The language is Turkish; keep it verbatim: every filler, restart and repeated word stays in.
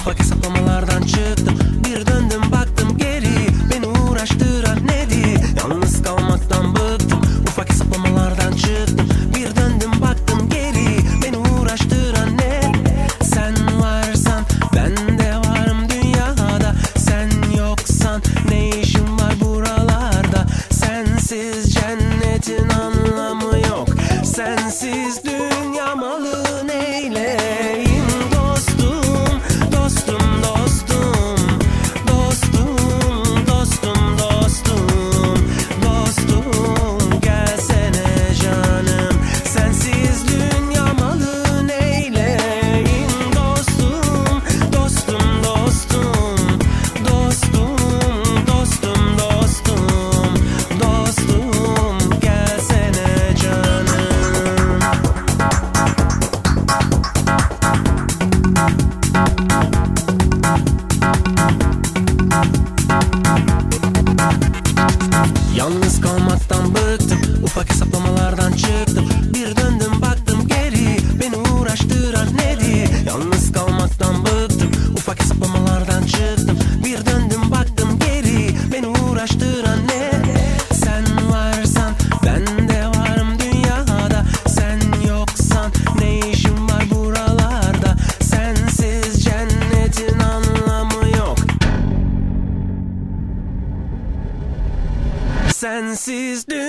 Ufak hesaplamalardan çıktım, bir döndüm baktım geri. Beni uğraştıran neydi? Yalnız kalmaktan bıktım. Ufak hesaplamalardan çıktım, bir döndüm baktım geri. Beni uğraştıran ne? Sen varsan ben de varım dünyada. Sen yoksan ne işin var buralarda? Sensiz cennetin anlamı yok. Sensiz dünya malı neyleyim dostum, dostum, dostum, dostum, dostum, dostum, dostum, gelsene canım. Sensiz dünya malı neyleyim dostum, dostum, dostum, dostum, dostum, dostum, dostum, gelsene canım. Yalnız kalmaktan bıktım, ufak hesaplamalardan çıktım. Bir döndüm baktım geri, beni uğraştıran neydi? Yalnız kalmaktan bıktım, ufak hesaplamalardan çıktım. Bir döndüm baktım geri, beni uğraştıran ne? Sen varsan ben de varım dünyada. Sen yoksan ne işin var buralarda? Sensiz cennetin anlamı yok. Sensiz dünya